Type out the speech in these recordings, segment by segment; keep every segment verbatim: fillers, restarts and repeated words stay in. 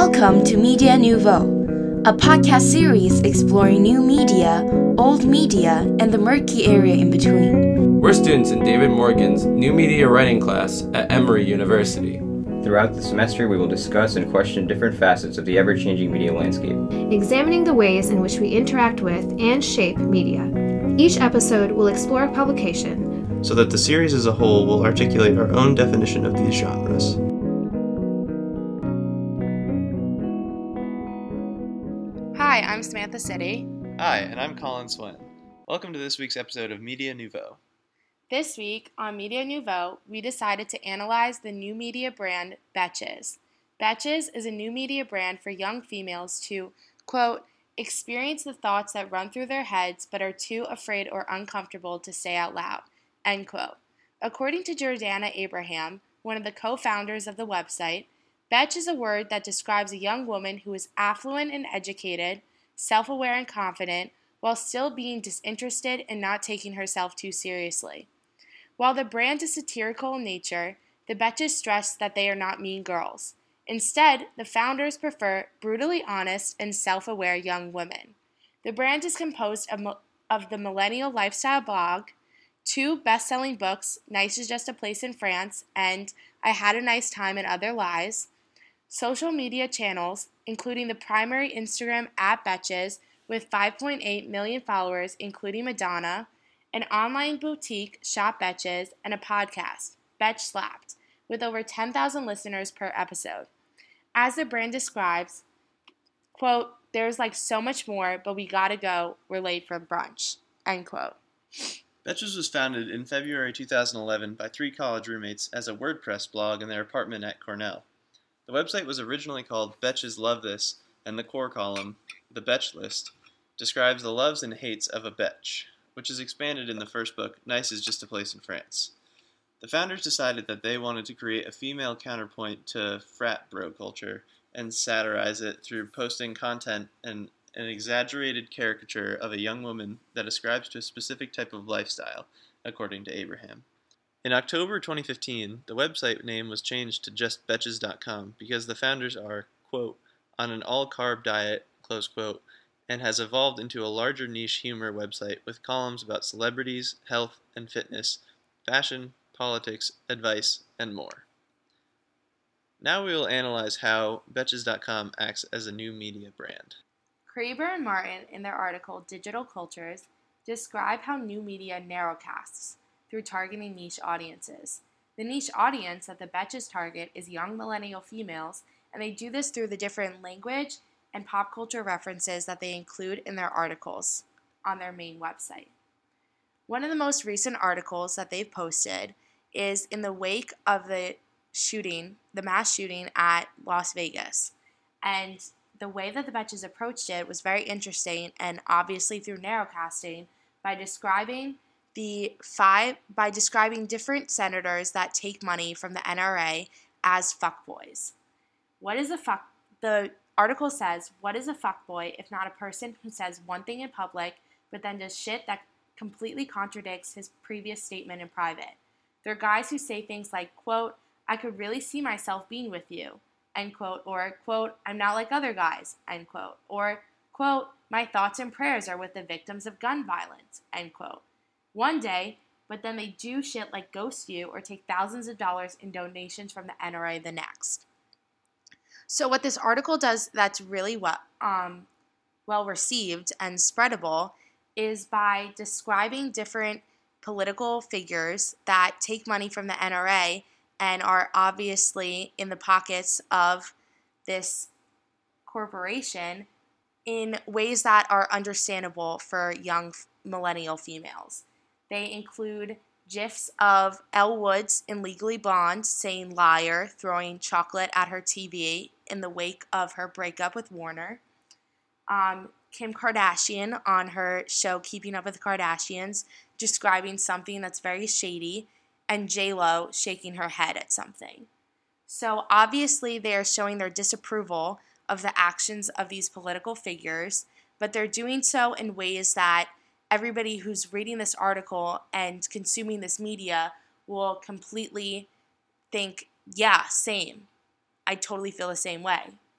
Welcome to Media Nouveau, a podcast series exploring new media, old media, and the murky area in between. We're students in David Morgan's New Media Writing class at Emory University. Throughout the semester, we will discuss and question different facets of the ever-changing media landscape, examining the ways in which we interact with and shape media. Each episode will explore a publication, so that the series as a whole will articulate our own definition of these genres. Hi, I'm Samantha City. Hi, and I'm Colin Swen. Welcome to this week's episode of Media Nouveau. This week on Media Nouveau, we decided to analyze the new media brand Betches. Betches is a new media brand for young females to, quote, experience the thoughts that run through their heads but are too afraid or uncomfortable to say out loud, end quote. According to Jordana Abraham, one of the co-founders of the website, Betch is a word that describes a young woman who is affluent and educated, self-aware and confident, while still being disinterested and not taking herself too seriously. While the brand is satirical in nature, the Betches stress that they are not mean girls. Instead, the founders prefer brutally honest and self-aware young women. The brand is composed of, of the Millennial Lifestyle blog, two best-selling books, Nice is Just a Place in France and I Had a Nice Time and Other Lies, social media channels, including the primary Instagram at Betches with five point eight million followers, including Madonna, an online boutique, Shop Betches, and a podcast, Betch Slapped, with over ten thousand listeners per episode. As the brand describes, quote, there's like so much more, but we gotta go, we're late for brunch, end quote. Betches was founded in February two thousand eleven by three college roommates as a WordPress blog in their apartment at Cornell. The website was originally called Betches Love This, and the core column, the Betch List, describes the loves and hates of a Betch, which is expanded in the first book, Nice is Just a Place in France. The founders decided that they wanted to create a female counterpoint to frat bro culture and satirize it through posting content and an exaggerated caricature of a young woman that ascribes to a specific type of lifestyle, according to Abraham. In October twenty fifteen, the website name was changed to just betches dot com because the founders are, quote, on an all-carb diet, close quote, and has evolved into a larger niche humor website with columns about celebrities, health and fitness, fashion, politics, advice, and more. Now we will analyze how betches dot com acts as a new media brand. Kraber and Martin, in their article Digital Cultures, describe how new media narrowcasts through targeting niche audiences. The niche audience that the Betches target is young millennial females, and they do this through the different language and pop culture references that they include in their articles on their main website. One of the most recent articles that they've posted is in the wake of the shooting, the mass shooting at Las Vegas. And the way that the Betches approached it was very interesting, and obviously through narrowcasting by describing the five by describing different senators that take money from the N R A as fuckboys. What is a fuck? The article says, what is a fuckboy if not a person who says one thing in public but then does shit that completely contradicts his previous statement in private? They're guys who say things like, quote, I could really see myself being with you, end quote, or, quote, I'm not like other guys, end quote, or, quote, my thoughts and prayers are with the victims of gun violence, end quote. One day, but then they do shit like ghost you or take thousands of dollars in donations from the N R A the next. So what this article does that's really well, um, well received and spreadable is by describing different political figures that take money from the N R A and are obviously in the pockets of this corporation in ways that are understandable for young millennial females. They include GIFs of Elle Woods in Legally Blonde saying liar, throwing chocolate at her T V in the wake of her breakup with Warner. Um, Kim Kardashian on her show Keeping Up with the Kardashians describing something that's very shady, and J-Lo shaking her head at something. So obviously they are showing their disapproval of the actions of these political figures, but they're doing so in ways that everybody who's reading this article and consuming this media will completely think, yeah, same. I totally feel the same way.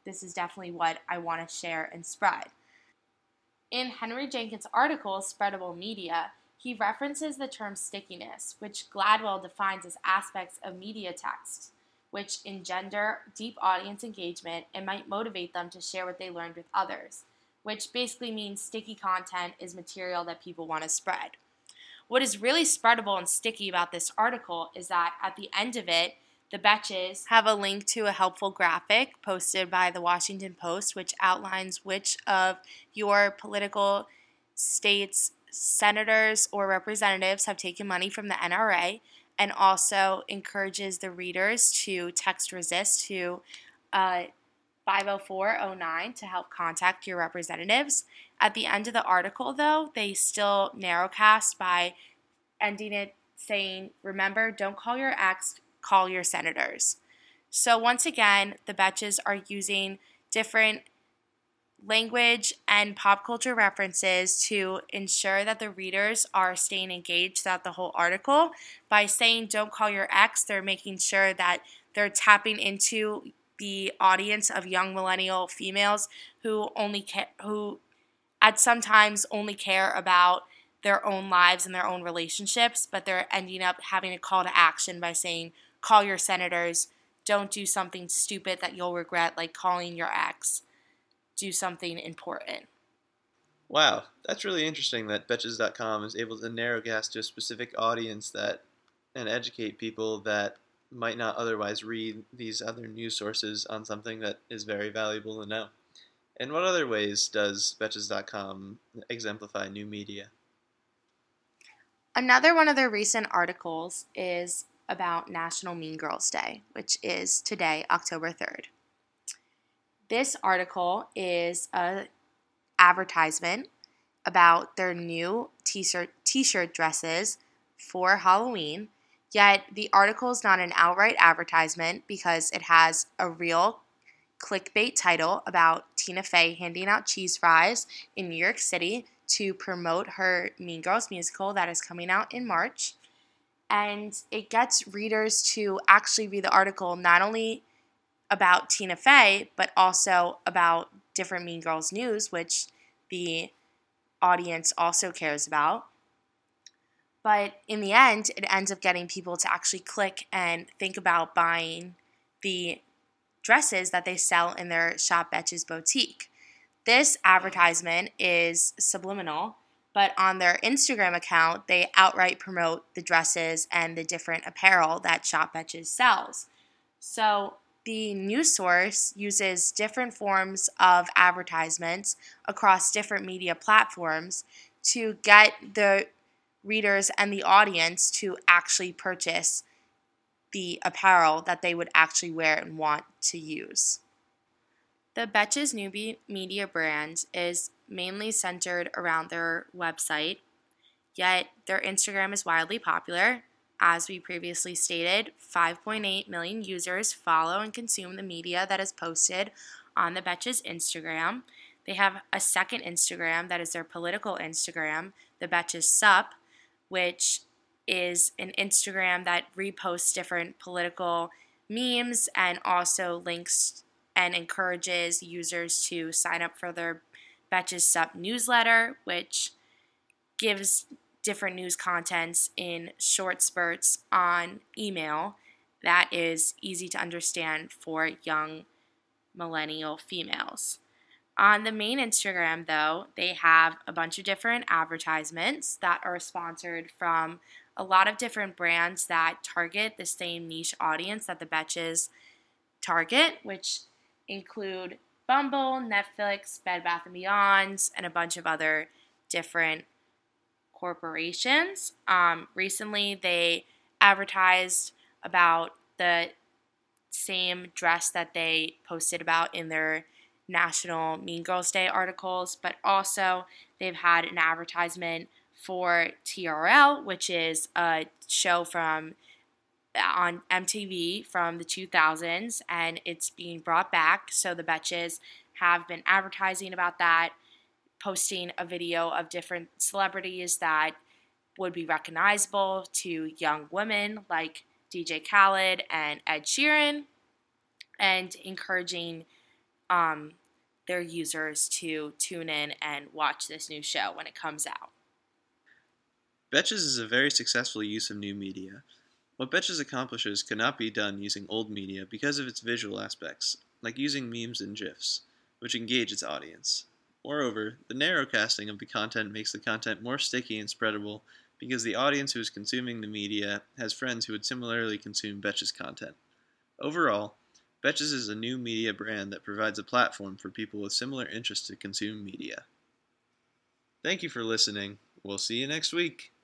this is definitely what I want to share and spread. In Henry Jenkins' article, Spreadable Media, he references the term stickiness, which Gladwell defines as aspects of media texts, which engender deep audience engagement and might motivate them to share what they learned with others, which basically means sticky content is material that people want to spread. What is really spreadable and sticky about this article is that at the end of it, the Betches have a link to a helpful graphic posted by the Washington Post, which outlines which of your political states' senators or representatives have taken money from the N R A, and also encourages the readers to text resist to uh, five oh four oh nine to help contact your representatives. At the end of the article, though, they still narrowcast by ending it saying, remember, don't call your ex, call your senators. So once again, the Betches are using different language and pop culture references to ensure that the readers are staying engaged throughout the whole article. By saying don't call your ex, they're making sure that they're tapping into the audience of young millennial females who only ca- who at sometimes only care about their own lives and their own relationships, but they're ending up having a call to action by saying call your senators, don't do something stupid that you'll regret like calling your ex. Do something important. Wow, that's really interesting that Betches dot com is able to narrowcast to a specific audience that and educate people that might not otherwise read these other news sources on something that is very valuable to know. In what other ways does Betches dot com exemplify new media? Another one of their recent articles is about National Mean Girls Day, which is today, October third. This article is an advertisement about their new t-shirt, t-shirt dresses for Halloween, yet the article is not an outright advertisement because it has a real clickbait title about Tina Fey handing out cheese fries in New York City to promote her Mean Girls musical that is coming out in March. And it gets readers to actually read the article not only about Tina Fey, but also about different Mean Girls news, which the audience also cares about. But in the end, it ends up getting people to actually click and think about buying the dresses that they sell in their Shop Betches boutique. This advertisement is subliminal, but on their Instagram account, they outright promote the dresses and the different apparel that Shop Betches sells. So the news source uses different forms of advertisements across different media platforms to get the readers and the audience to actually purchase the apparel that they would actually wear and want to use. The Betches new media brand is mainly centered around their website, yet their Instagram is wildly popular. As we previously stated, five point eight million users follow and consume the media that is posted on the Betches Instagram. They have a second Instagram that is their political Instagram, the Betches Sup, which is an Instagram that reposts different political memes and also links and encourages users to sign up for their Betches Sup newsletter, which gives different news contents in short spurts on email that is easy to understand for young millennial females. On the main Instagram, though, they have a bunch of different advertisements that are sponsored from a lot of different brands that target the same niche audience that the Betches target, which include Bumble, Netflix, Bed Bath and Beyond, and a bunch of other different corporations. Um, recently, they advertised about the same dress that they posted about in their National Mean Girls Day articles, but also they've had an advertisement for T R L, which is a show from on M T V from the two thousands, and it's being brought back. So the Betches have been advertising about that, posting a video of different celebrities that would be recognizable to young women like D J Khaled and Ed Sheeran, and encouraging um, their users to tune in and watch this new show when it comes out. Betches is a very successful use of new media. What Betches accomplishes could not be done using old media because of its visual aspects, like using memes and GIFs, which engage its audience. Moreover, the narrowcasting of the content makes the content more sticky and spreadable because the audience who is consuming the media has friends who would similarly consume Betches content. Overall, Betches is a new media brand that provides a platform for people with similar interests to consume media. Thank you for listening. We'll see you next week.